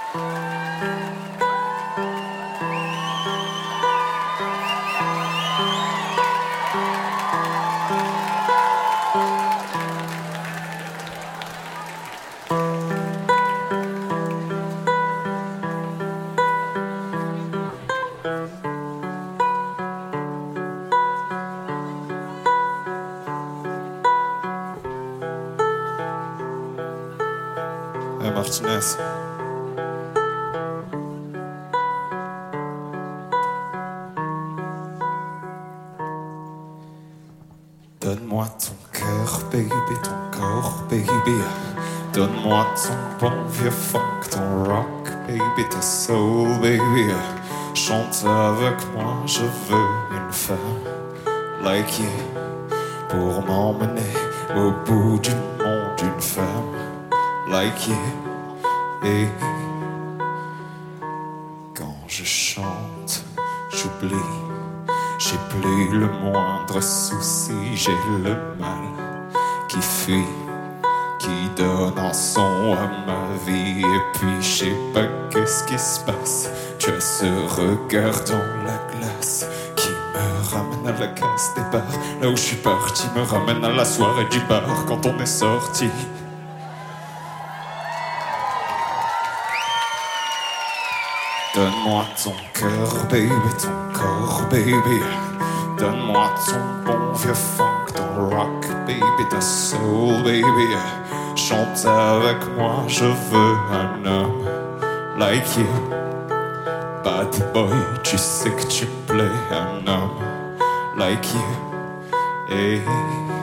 Martinez. Donne-moi ton cœur, baby, ton corps, baby. Donne-moi ton bon vieux funk, ton rock, baby, ta soul, baby. Chante avec moi, je veux une femme like you pour m'emmener au bout du monde, une femme like you. Et quand je chante, j'oublie. J'ai plus le moindre souci, j'ai le mal qui fuit, qui donne un son à ma vie. Et puis je sais pas qu'est-ce qui se passe. Tu as ce regard dans la glace qui me ramène à la case départ. Là où je suis parti me ramène à la soirée du bar quand on est sorti. Donne-moi ton cœur, baby, ton corps, baby. Donne-moi ton bon vieux funk, ton rock, baby, ta soul, baby. Chante avec moi, je veux un homme like you. Bad boy, tu sais que tu plais, un homme like you. Hey.